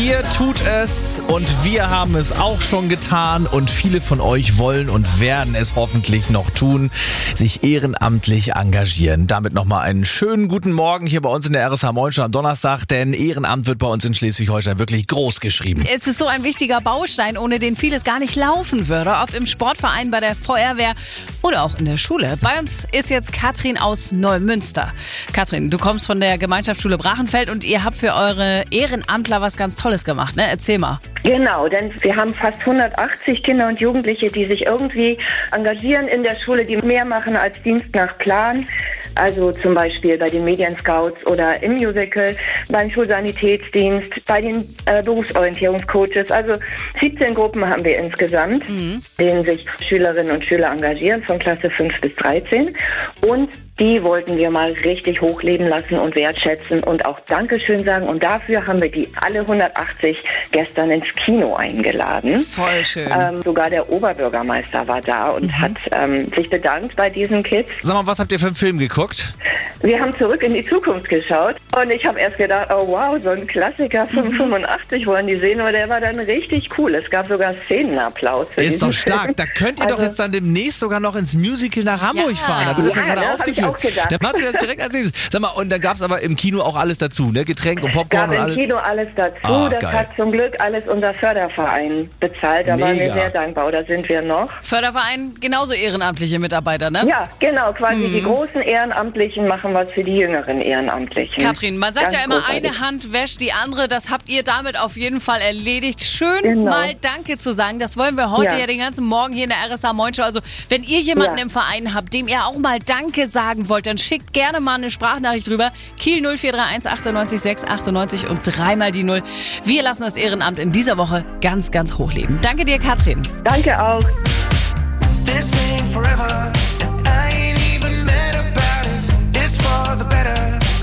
Ihr tut es und wir haben es auch schon getan und viele von euch wollen und werden es hoffentlich noch tun, sich ehrenamtlich engagieren. Damit nochmal einen schönen guten Morgen hier bei uns in der RSH Moin Show am Donnerstag, denn Ehrenamt wird bei uns in Schleswig-Holstein wirklich groß geschrieben. Es ist so ein wichtiger Baustein, ohne den vieles gar nicht laufen würde, ob im Sportverein, bei der Feuerwehr oder auch in der Schule. Bei uns ist jetzt Katrin aus Neumünster. Katrin, du kommst von der Gemeinschaftsschule Brachenfeld und ihr habt für eure Ehrenamtler was ganz Tolles gemacht, ne? Erzähl mal. Genau, denn wir haben fast 180 Kinder und Jugendliche, die sich irgendwie engagieren in der Schule, die mehr machen als Dienst nach Plan. Also zum Beispiel bei den Medienscouts oder im Musical, beim Schulsanitätsdienst, bei den Berufsorientierungscoaches. Also 17 Gruppen haben wir insgesamt, denen sich Schülerinnen und Schüler engagieren, von Klasse 5 bis 13. Und die wollten wir mal richtig hochleben lassen und wertschätzen und auch Dankeschön sagen. Und dafür haben wir die alle 180 gestern ins Kino eingeladen. Voll schön. Sogar der Oberbürgermeister war da und hat sich bedankt bei diesen Kids. Sag mal, was habt ihr für einen Film geguckt? Wir haben zurück in die Zukunft geschaut und ich habe erst gedacht, oh wow, so ein Klassiker von 85 wollen die sehen, aber der war dann richtig cool. Es gab sogar Szenenapplaus für Ist diesen doch stark. Film. Da könnt ihr doch jetzt dann demnächst sogar noch ins Musical nach Hamburg fahren. Da wird das ja gerade das hab ich aufgeführt. auch gedacht. Da macht ihr das direkt als nächstes. Sag mal, und dann gab es aber im Kino auch alles dazu, ne? Getränk und Popcorn Gab und im alles. Kino alles dazu. Das geil. hat zum Glück alles unser Förderverein bezahlt. Da waren wir Mega. sehr dankbar. Oder sind wir noch? Förderverein, genauso ehrenamtliche Mitarbeiter, ne? Ja, genau. Quasi die großen Ehrenamtlichen machen was für die jüngeren Ehrenamtlichen. Katrin, man sagt Ganz ja immer, großartig. eine Hand wäscht die andere. Das habt ihr damit auf jeden Fall erledigt. Schön Genau. mal Danke zu sagen. Das wollen wir heute ja den ganzen Morgen hier in der RSH Moin Show. Also wenn ihr jemanden im Verein habt, dem ihr auch mal Danke sagen wollt, dann schickt gerne mal eine Sprachnachricht rüber. Kiel 0431 98 6 98 und 3 mal die 0. Wir lassen das Ehrenamt in dieser Woche ganz, ganz hoch leben. Danke dir, Katrin. Danke auch. This ain't forever.